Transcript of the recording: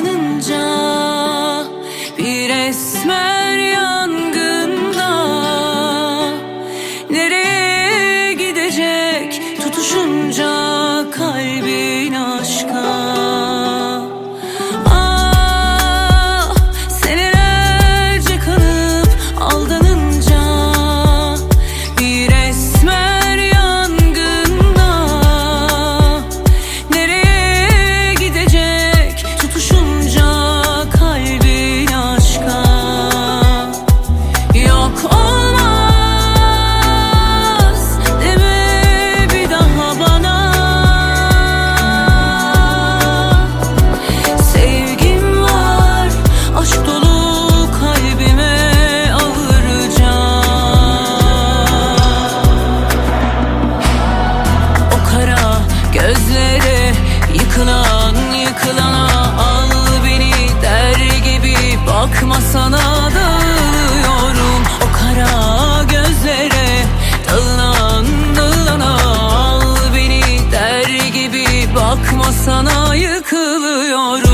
aldanınca bir esmer yangında nereye gidecek tutuşunca kalbin aşka. Senelerce kalıp aldanınca bir esmer yangında nereye gidecek tutuşunca kalbin aşka. Yok olmaz deme bir daha bana, sevgim var aşk dolu kalbime alıracağım. O kara gözlere yıkılan yıkılana al beni der gibi bakma sana dağılıyorum. O kara gözlere dalınan dağılana al beni der gibi bakma sana yıkılıyorum.